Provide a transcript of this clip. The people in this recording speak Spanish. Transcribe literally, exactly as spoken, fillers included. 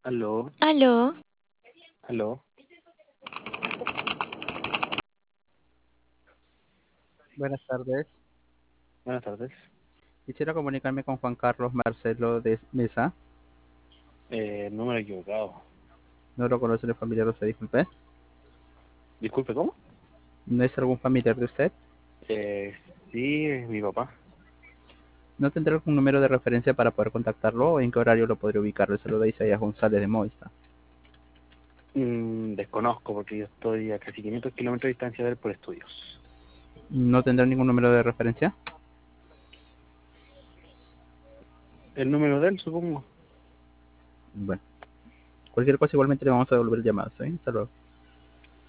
Aló, Aló, aló. Buenas tardes. Buenas tardes. Quisiera comunicarme con Juan Carlos Marcelo de Mesa. Eh, número equivocado. No lo conoce el familiar de usted, disculpe. Disculpe, ¿cómo? ¿No es algún familiar de usted? Eh, sí, es mi papá. ¿No tendrá algún número de referencia para poder contactarlo o en qué horario lo podría ubicar? Le saluda Isaías González de Movistar. Mm, desconozco porque yo estoy a casi quinientos kilómetros de distancia de él por estudios. ¿No tendrá ningún número de referencia? El número de él, supongo. Bueno, cualquier cosa igualmente le vamos a devolver llamadas, ¿eh? Hasta luego.